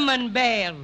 Cinnamon Bear.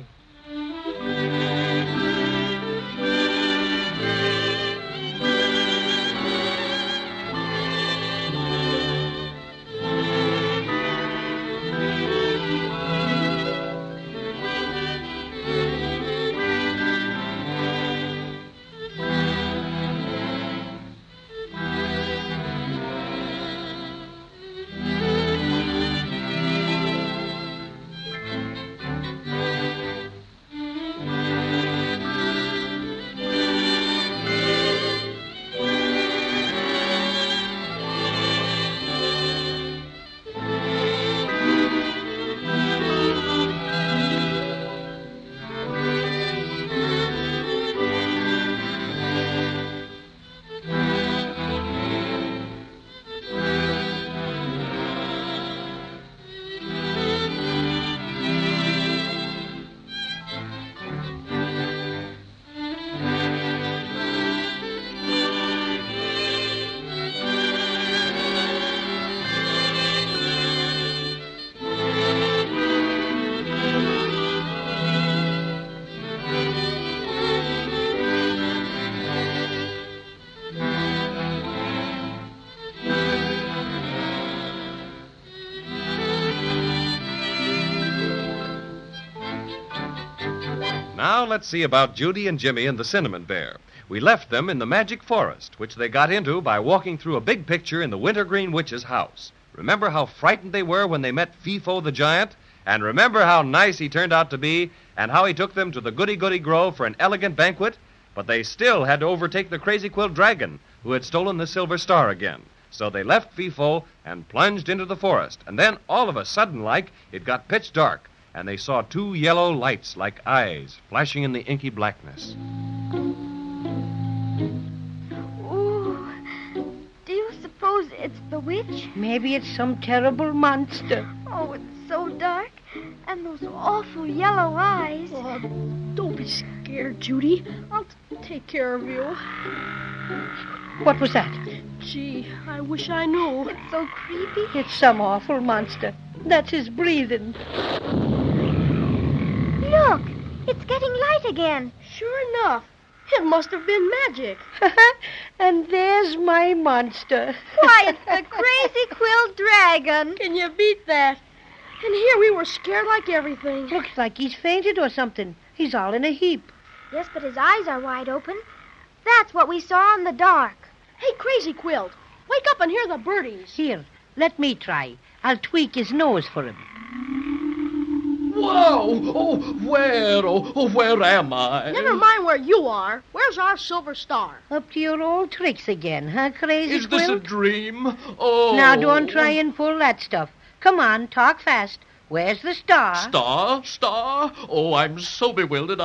Now let's see about Judy and Jimmy and the Cinnamon Bear. We left them in the magic forest, which they got into by walking through a big picture in the Wintergreen Witch's house. Remember how frightened they were when they met Fee-Fo the Giant? And remember how nice he turned out to be, and how he took them to the Goody-Goody Grove for an elegant banquet? But they still had to overtake the Crazy Quilt Dragon, who had stolen the Silver Star again. So they left Fee-Fo and plunged into the forest. And then, all of a sudden, it got pitch dark, and they saw two yellow lights like eyes flashing in the inky blackness. Ooh, do you suppose it's the witch? Maybe it's some terrible monster. Oh, it's so dark, and those awful yellow eyes. Oh, don't be scared, Judy. I'll take care of you. What was that? Gee, I wish I knew. It's so creepy. It's some awful monster. That's his breathing. Look, it's getting light again. Sure enough. It must have been magic. And there's my monster. Why, it's the Crazy Quilt Dragon. Can you beat that? And here we were scared like everything. Looks like he's fainted or something. He's all in a heap. Yes, but his eyes are wide open. That's what we saw in the dark. Hey, Crazy Quilt, wake up and hear the birdies. Here, let me try. I'll tweak his nose for him. Whoa! Where am I? Never mind where you are. Where's our Silver Star? Up to your old tricks again, huh, Crazy Is this Quilt? a dream? Oh. Now, don't try and pull that stuff. Come on, talk fast. Where's the star? Star? Oh, I'm so bewildered,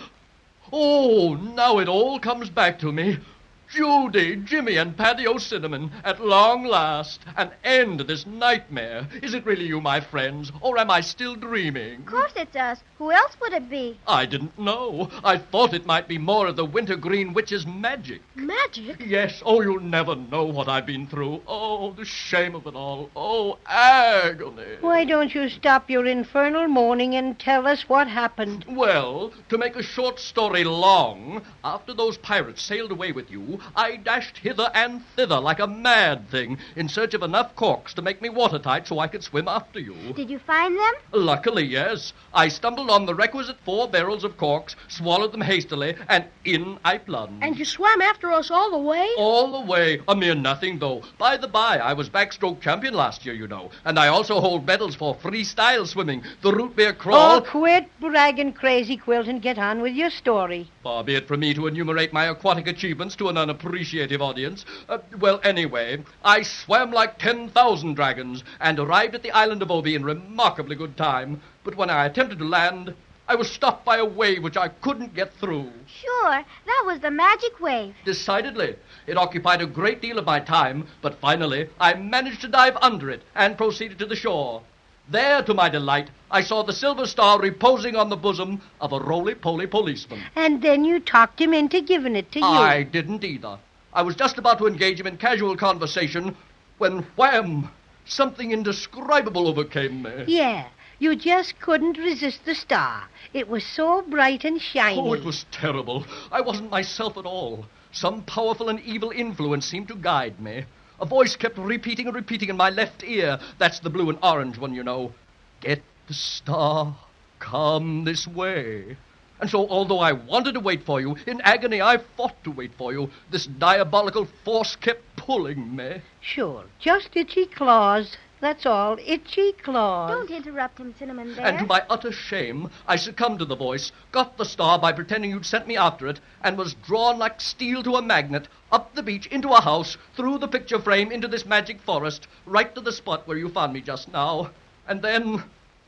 Oh, now it all comes back to me. Judy, Jimmy, and Paddy O'Cinnamon, at long last, an end to this nightmare. Is it really you, my friends, or am I still dreaming? Of course it's us. Who else would it be? I didn't know. I thought it might be more of the Wintergreen Witch's magic. Magic? Yes. Oh, you'll never know what I've been through. Oh, the shame of it all. Oh, agony. Why don't you stop your infernal moaning and tell us what happened? Well, to make a short story long, after those pirates sailed away with you, I dashed hither and thither like a mad thing in search of enough corks to make me watertight so I could swim after you. Did you find them? Luckily, yes. I stumbled on the requisite 4 barrels of corks, swallowed them hastily, and in I plunged. And you swam after us all the way? All the way. A mere nothing, though. By the by, I was backstroke champion last year, you know. And I also hold medals for freestyle swimming, the root beer crawl. Oh, quit bragging, Crazy Quilt, and get on with your story. Far be it from me to enumerate my aquatic achievements to an unappreciative audience. Well, anyway, I swam like 10,000 dragons and arrived at the island of Obi in remarkably good time. But when I attempted to land, I was stopped by a wave which I couldn't get through. Sure, that was the magic wave. Decidedly. It occupied a great deal of my time, but finally I managed to dive under it and proceeded to the shore. There, to my delight, I saw the Silver Star reposing on the bosom of a roly-poly policeman. And then you talked him into giving it to you. I didn't either. I was just about to engage him in casual conversation when, wham, something indescribable overcame me. Yeah, You just couldn't resist the star. It was so bright and shiny. Oh, it was terrible. I wasn't myself at all. Some powerful and evil influence seemed to guide me. A voice kept repeating and repeating in my left ear. That's the blue and orange one, you know. Get the star. Come this way. And so, although I wanted to wait for you, in agony I fought to wait for you. This diabolical force kept pulling me. Sure, just itchy claws. That's all, itchy claws. Don't interrupt him, Cinnamon Bear. And to my utter shame, I succumbed to the voice, got the star by pretending you'd sent me after it, and was drawn like steel to a magnet, up the beach, into a house, through the picture frame, into this magic forest, right to the spot where you found me just now. And then...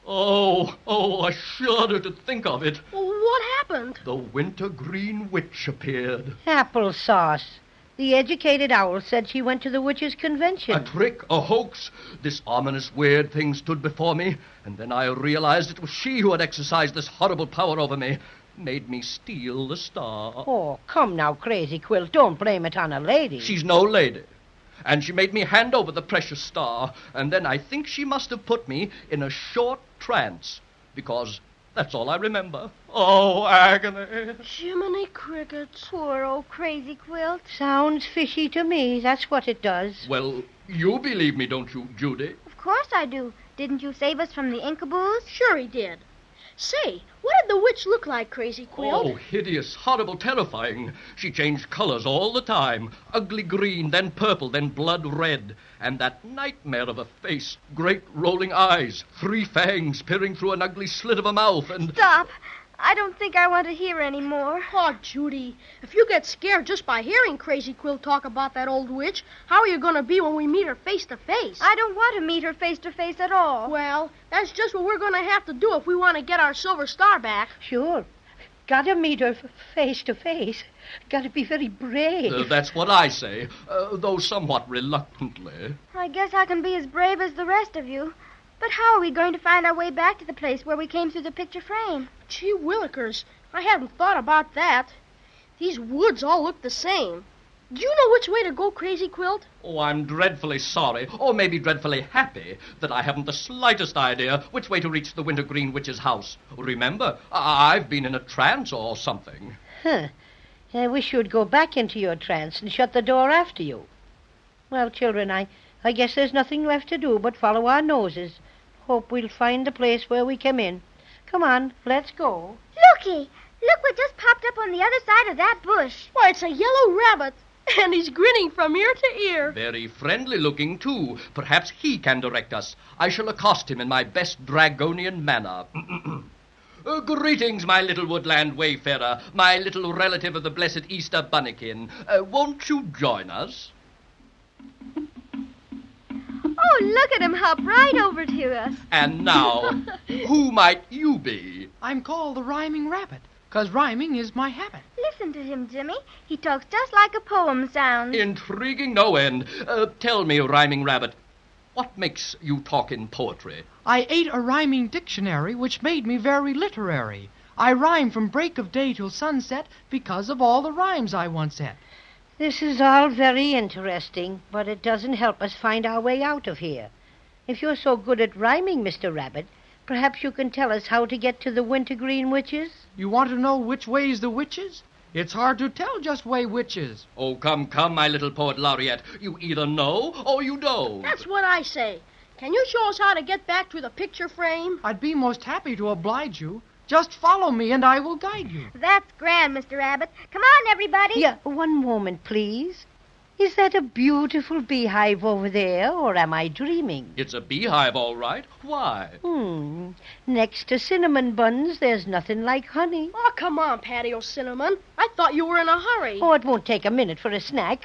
Oh, I shudder to think of it. Well, what happened? The wintergreen witch appeared. Applesauce. The educated owl said she went to the witches' convention. A trick, a hoax. This ominous, weird thing stood before me, and then I realized it was she who had exercised this horrible power over me, made me steal the star. Oh, come now, Crazy Quilt. Don't blame it on a lady. She's no lady. And she made me hand over the precious star, and then I think she must have put me in a short trance, because that's all I remember. Oh, agony. Jiminy Crickets. Poor old Crazy Quilt. Sounds fishy to me. That's what it does. Well, you believe me, don't you, Judy? Of course I do. Didn't you save us from the Inkaboos? Sure he did. Say, what did the witch look like, Crazy Quilt? Oh, hideous, horrible, terrifying. She changed colors all the time. Ugly green, then purple, then blood red. And that nightmare of a face. Great rolling eyes, 3 fangs peering through an ugly slit of a mouth, and... Stop. I don't think I want to hear any more. Oh, Judy, if you get scared just by hearing Crazy Quilt talk about that old witch, how are you going to be when we meet her face to face? I don't want to meet her face to face at all. Well, that's just what we're going to have to do if we want to get our silver star back. Sure. Gotta meet her face to face. Gotta be very brave. That's what I say, though somewhat reluctantly. I guess I can be as brave as the rest of you. But how are we going to find our way back to the place where we came through the picture frame? Gee willikers, I hadn't thought about that. These woods all look the same. Do you know which way to go, Crazy Quilt? Oh, I'm dreadfully sorry, or maybe dreadfully happy, that I haven't the slightest idea which way to reach the Wintergreen Witch's house. Remember, I've been in a trance or something. Huh. I wish you'd go back into your trance and shut the door after you. Well, children, I guess there's nothing left to do but follow our noses. Hope we'll find the place where we came in. Come on, let's go. Looky! Look what just popped up on the other side of that bush. Why, it's a yellow rabbit, and he's grinning from ear to ear. Very friendly looking, too. Perhaps he can direct us. I shall accost him in my best Dragonian manner. Greetings, my little woodland wayfarer, my little relative of the blessed Easter bunnikin. Won't you join us? Oh, look at him hop right over to us. And now, who might you be? I'm called the Rhyming Rabbit, 'cause rhyming is my habit. Listen to him, Jimmy. He talks just like a poem sounds. Intriguing no end. Tell me, Rhyming Rabbit, what makes you talk in poetry? I ate a rhyming dictionary, which made me very literary. I rhyme from break of day till sunset because of all the rhymes I once had. This is all very interesting, but it doesn't help us find our way out of here. If you're so good at rhyming, Mr. Rabbit, perhaps you can tell us how to get to the Wintergreen Witches? You want to know which way's the witches? It's hard to tell just way witches. Oh, come, my little poet laureate. You either know or you don't. That's what I say. Can you show us how to get back to the picture frame? I'd be most happy to oblige you. Just follow me and I will guide you. That's grand, Mr. Rabbit. Come on, everybody. Yeah, one moment, please. Is that a beautiful beehive over there, or am I dreaming? It's a beehive, all right. Why? Next to cinnamon buns, there's nothing like honey. Oh, come on, Patio Cinnamon. I thought you were in a hurry. Oh, it won't take a minute for a snack.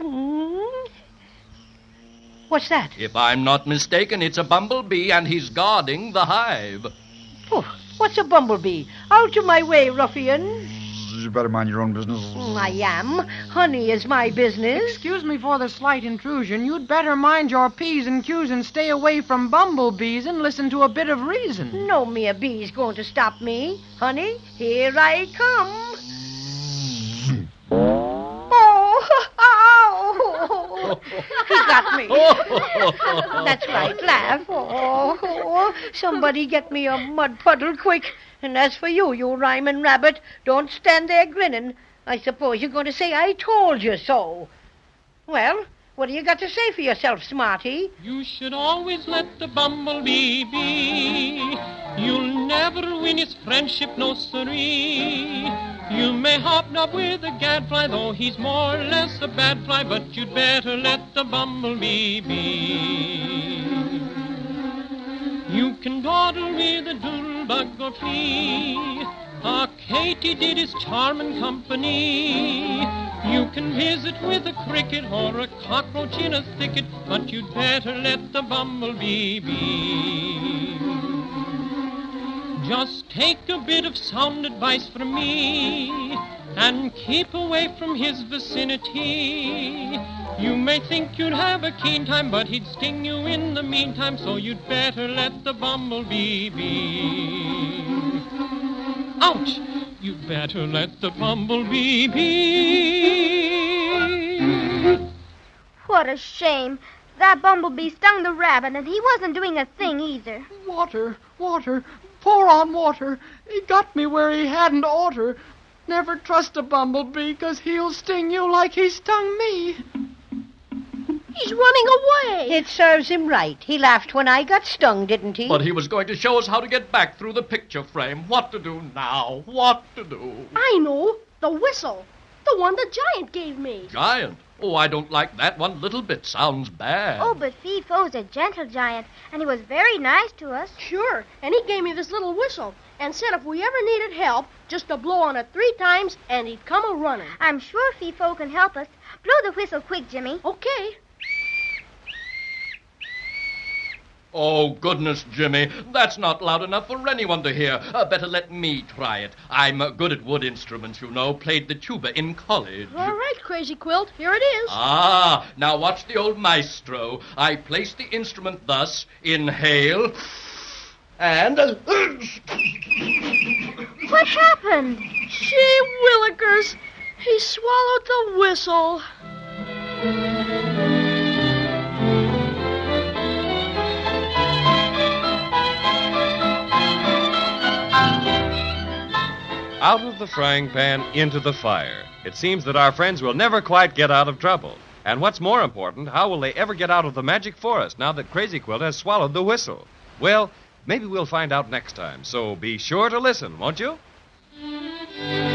What's that? If I'm not mistaken, it's a bumblebee, and he's guarding the hive. Oh, what's a bumblebee? Out of my way, ruffian. You better mind your own business. I am. Honey is my business. Excuse me for the slight intrusion. You'd better mind your P's and Q's and stay away from bumblebees and listen to a bit of reason. No mere bee's going to stop me. Honey, here I come. Oh, ow! He got me. That's right, laugh. Oh, somebody get me a mud puddle quick. And as for you, you rhyming rabbit, don't stand there grinning. I suppose you're going to say I told you so. Well, what do you got to say for yourself, Smarty? You should always let the bumblebee be. You'll never win his friendship, no siree. You may hobnob with a gadfly, though he's more or less a bad fly, but you'd better let the bumblebee be. You can dawdle with a doodlebug or flea. A katydid is charming company. You can visit with a cricket or a cockroach in a thicket, but you'd better let the bumblebee be. Just take a bit of sound advice from me and keep away from his vicinity. You may think you'd have a keen time, but he'd sting you in the meantime, so you'd better let the bumblebee be. Ouch! You'd better let the bumblebee be. What a shame. That bumblebee stung the rabbit, and he wasn't doing a thing either. Water, water, pour on water. He got me where he hadn't oughter. Never trust a bumblebee, 'cause he'll sting you like he stung me. He's running away. It serves him right. He laughed when I got stung, didn't he? But he was going to show us how to get back through the picture frame. What to do now? What to do? I know. The whistle. The one the giant gave me. Giant? Oh, I don't like that one little bit. Sounds bad. Oh, but Fee-Fo's a gentle giant, and he was very nice to us. Sure. And he gave me this little whistle and said if we ever needed help, just to blow on it 3 times and he'd come a-running. I'm sure Fee-Fo can help us. Blow the whistle quick, Jimmy. Okay. Oh, goodness, Jimmy. That's not loud enough for anyone to hear. Better let me try it. I'm good at wood instruments, you know. Played the tuba in college. All right, Crazy Quilt. Here it is. Ah, now watch the old maestro. I place the instrument thus. Inhale. And... What happened? Gee willikers. He swallowed the whistle. Out of the frying pan, into the fire. It seems that our friends will never quite get out of trouble. And what's more important, how will they ever get out of the magic forest now that Crazy Quilt has swallowed the whistle? Well, maybe we'll find out next time, so be sure to listen, won't you?